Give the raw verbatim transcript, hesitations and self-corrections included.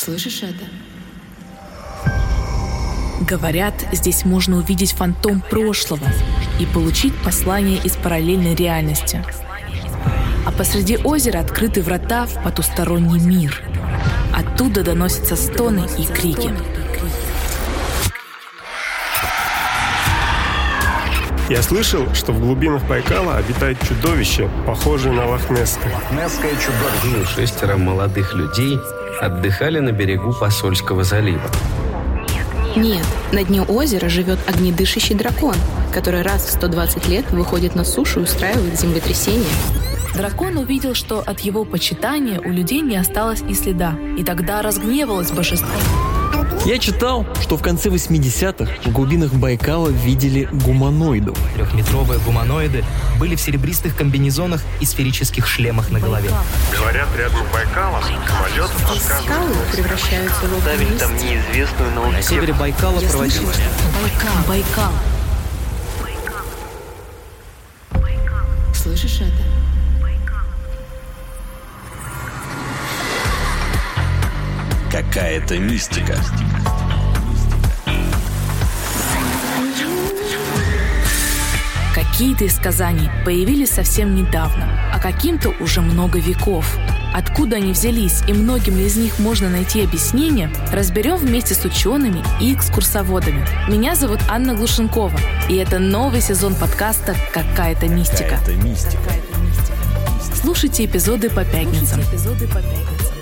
Слышишь это? Говорят, здесь можно увидеть фантом прошлого и получить послание из параллельной реальности. А посреди озера открыты врата в потусторонний мир. Оттуда доносятся стоны и крики. Я слышал, что в глубинах Байкала обитает чудовище, похожее на лохнесское. Лохнесское чудовище. Шестеро молодых людей отдыхали на берегу Посольского залива. Нет, на дне озера живет огнедышащий дракон, который раз в сто двадцать лет выходит на сушу и устраивает землетрясение. Дракон увидел, что от его почитания у людей не осталось и следа, и тогда разгневалось божество. Я читал, что в конце восьмидесятых в глубинах Байкала видели гуманоидов. Трехметровые гуманоиды были в серебристых комбинезонах и сферических шлемах на голове. Говорят, рядом с Байкалом самолетов Скалы отказывают. превращаются в Ставили там неизвестную науку. На севере Байкала проводилось. Байкал, Байкал. Слышишь это? Какая-то мистика. Какие-то из сказаний появились совсем недавно, а каким-то уже много веков. Откуда они взялись и многим ли из них можно найти объяснение, разберем вместе с учеными и экскурсоводами. Меня зовут Анна Глушенкова, и это новый сезон подкаста «Какая-то мистика». Какая-то мистика. Слушайте эпизоды по пятницам.